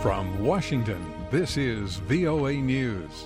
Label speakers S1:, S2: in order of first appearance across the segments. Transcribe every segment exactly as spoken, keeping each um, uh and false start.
S1: From Washington, this is V O A News.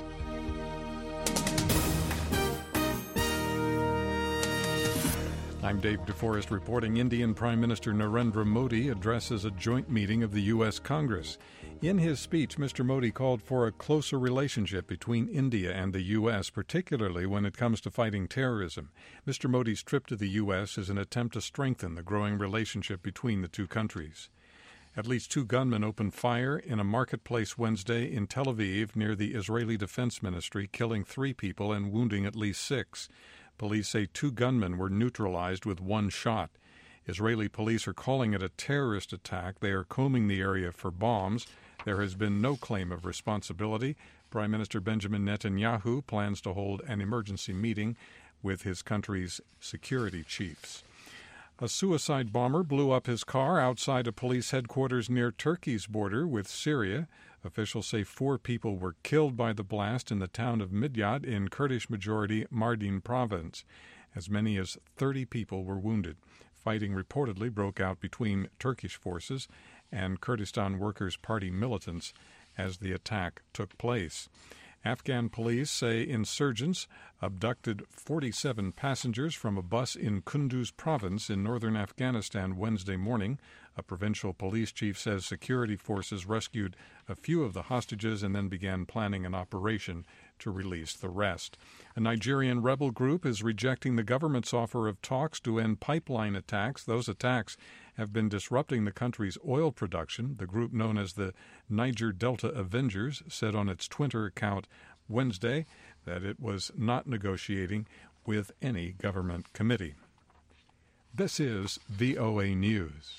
S1: I'm Dave DeForest reporting. Indian Prime Minister Narendra Modi addresses a joint meeting of the U S Congress. In his speech, Mister Modi called for a closer relationship between India and the U S, particularly when it comes to fighting terrorism. Mister Modi's trip to the U S is an attempt to strengthen the growing relationship between the two countries. At least two gunmen opened fire in a marketplace Wednesday in Tel Aviv near the Israeli Defense Ministry, killing three people and wounding at least six. Police say two gunmen were neutralized with one shot. Israeli police are calling it a terrorist attack. They are combing the area for bombs. There has been no claim of responsibility. Prime Minister Benjamin Netanyahu plans to hold an emergency meeting with his country's security chiefs. A suicide bomber blew up his car outside a police headquarters near Turkey's border with Syria. Officials say four people were killed by the blast in the town of Midyat in Kurdish-majority Mardin province. As many as thirty people were wounded. Fighting reportedly broke out between Turkish forces and Kurdistan Workers' Party militants as the attack took place. Afghan police say insurgents abducted forty-seven passengers from a bus in Kunduz province in northern Afghanistan Wednesday morning. A provincial police chief says security forces rescued a few of the hostages and then began planning an operation to release the rest. A Nigerian rebel group is rejecting the government's offer of talks to end pipeline attacks. Those attacks have been disrupting the country's oil production. The group, known as the Niger Delta Avengers, said on its Twitter account Wednesday that it was not negotiating with any government committee. This is V O A News.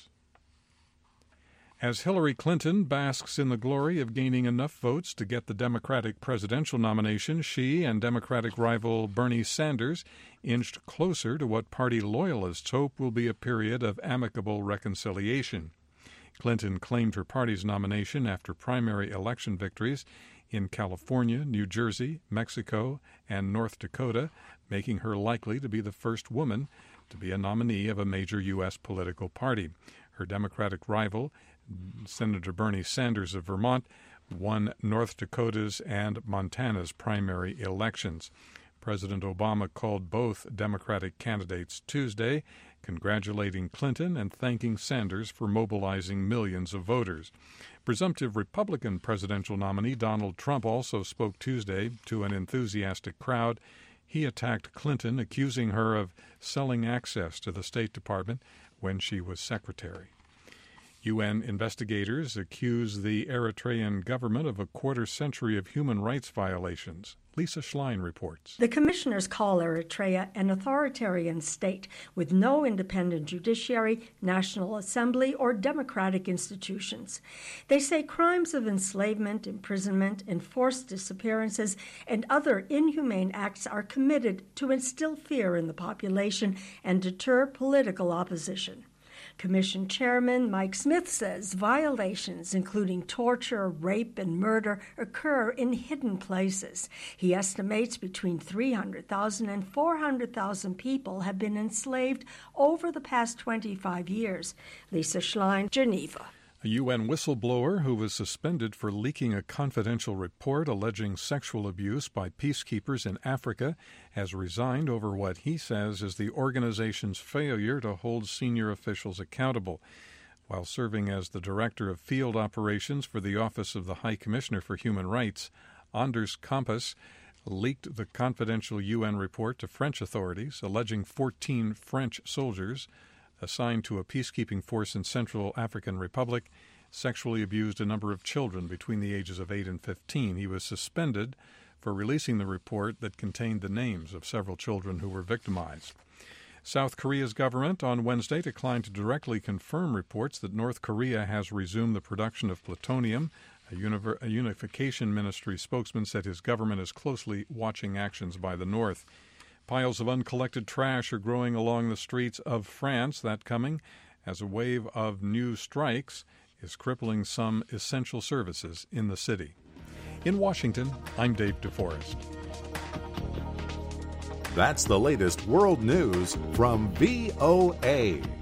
S1: As Hillary Clinton basks in the glory of gaining enough votes to get the Democratic presidential nomination, she and Democratic rival Bernie Sanders inched closer to what party loyalists hope will be a period of amicable reconciliation. Clinton claimed her party's nomination after primary election victories in California, New Jersey, Mexico, and North Dakota, making her likely to be the first woman to be a nominee of a major U S political party. Her Democratic rival, Senator Bernie Sanders of Vermont, won North Dakota's and Montana's primary elections. President Obama called both Democratic candidates Tuesday, congratulating Clinton and thanking Sanders for mobilizing millions of voters. Presumptive Republican presidential nominee Donald Trump also spoke Tuesday to an enthusiastic crowd. He attacked Clinton, accusing her of selling access to the State Department when she was secretary. U N investigators accuse the Eritrean government of a quarter century of human rights violations. Lisa Schlein reports.
S2: The commissioners call Eritrea an authoritarian state with no independent judiciary, national assembly, or democratic institutions. They say crimes of enslavement, imprisonment, enforced disappearances, and other inhumane acts are committed to instill fear in the population and deter political opposition. Commission Chairman Mike Smith says violations, including torture, rape, and murder, occur in hidden places. He estimates between three hundred thousand and four hundred thousand people have been enslaved over the past twenty-five years. Lisa Schlein, Geneva.
S1: A U N whistleblower who was suspended for leaking a confidential report alleging sexual abuse by peacekeepers in Africa has resigned over what he says is the organization's failure to hold senior officials accountable. While serving as the director of field operations for the Office of the High Commissioner for Human Rights, Anders Kampas leaked the confidential U N report to French authorities, alleging fourteen French soldiers assigned to a peacekeeping force in Central African Republic, sexually abused a number of children between the ages of eight and fifteen. He was suspended for releasing the report that contained the names of several children who were victimized. South Korea's government on Wednesday declined to directly confirm reports that North Korea has resumed the production of plutonium. A, univer- a unification ministry spokesman said his government is closely watching actions by the North. Piles of uncollected trash are growing along the streets of France, that coming as a wave of new strikes is crippling some essential services in the city. In Washington, I'm Dave DeForest.
S3: That's the latest world news from V O A.